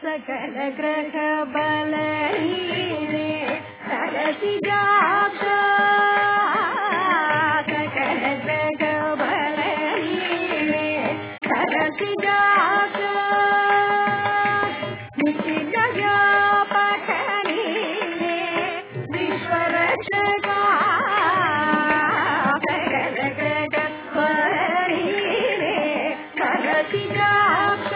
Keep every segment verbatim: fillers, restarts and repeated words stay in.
सकल ग्रह बल नीरे सरसी जात सकल ग्रह बल नीरे सरसी जात निशित व्यापक नीरे विश्व रक्षका सकल ग्रह बल नीरे सरसी जात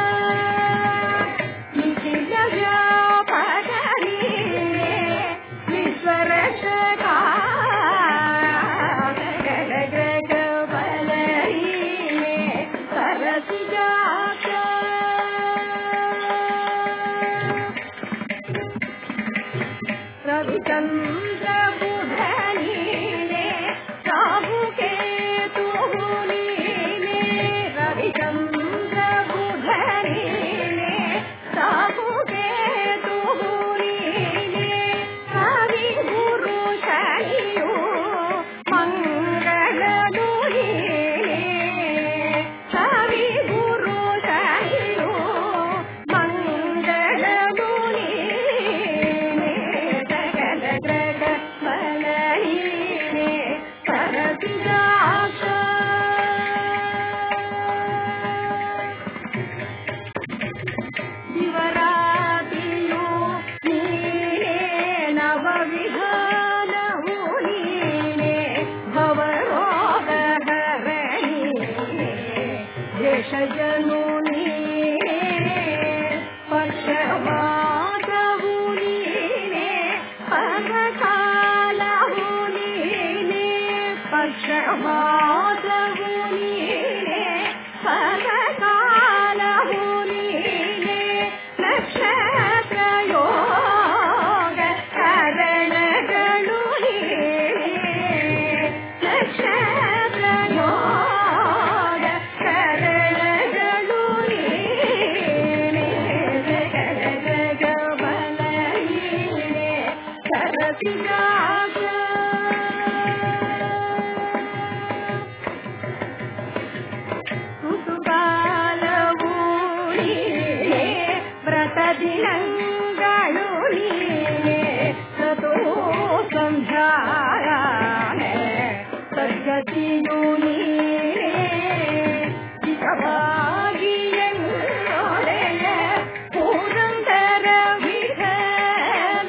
रविचंद्र बुधनीने राहु केतु नीने रविचंद्र बुधनीने राहु केतु नीने रवि गुरु शनियु मंगलनु नीने रवि गुरु शनियु मंगलनु नीने सकल ग्रह बल नीने सरसी जात ಶಿವರಾತ್ರಿಯು ನೀನೇ ನವವಿಧಾನವು ನೀನೇ ಭವರೋಗ ಹರಣಿ ದೇಶಜನು ನೀನೇ ಪಕ್ಷವಾದವು ನೀನೇ ಪರಕಾಲವು ನೀನೇ ಪಕ್ಷವಾದವು ನೀನೇ ಪರಕಾಲವು ನೀನೇ ನಕ್ಷತ್ರ ಯೋಗ ಕಾರಣಗಳು ನೀನೇ ನಕ್ಷತ್ರ ಯೋಗ ಕಾರಣಗಳು ನೀನೇ ಸಕಲ ಗ್ರಹ ಬಲ ನೀನೇ सरसी जात ಋತುಕಾಲವು ನೀನೇ ವ್ರತ ದಿನಗಳು ನೀನೇ ಋತು ಸಂಧ್ಯಾರಾಣೆ ಸದ್ಗತಿಯು ನೀನೇ ಹಿತವಾಗಿ ಎನ್ನೊಡೆಯ ಪುರಂದರ ವಿಠಲ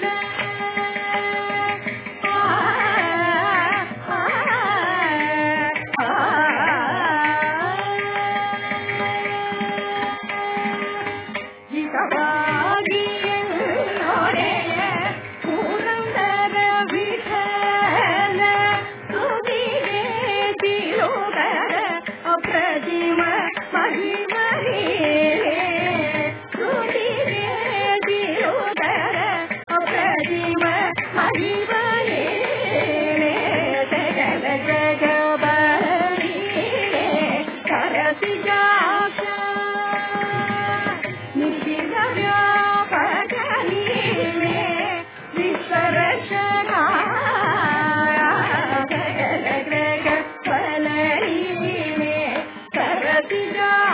ಹಿತವಾಗಿ ಎನ್ನೊಡೆಯ ಪುರಂದರ ವಿಠಲ ಸುದಿಗೆ ತಿರುಗರ ಅಪ್ರತಿಮ ಮಹಿಮ ನೀನೇ ಸುದಿಗೆ ತಿರುಗರ ಅಪ್ರತಿಮ ಮಹಿಮ ನೀನೇ ಸಕಲ ಗ್ರಹ ಬಲ ನೀನೇ सरसी जात निशित व्यापक नीने विश्व रक्षका सकल ग्रह बल नीने सरसी जात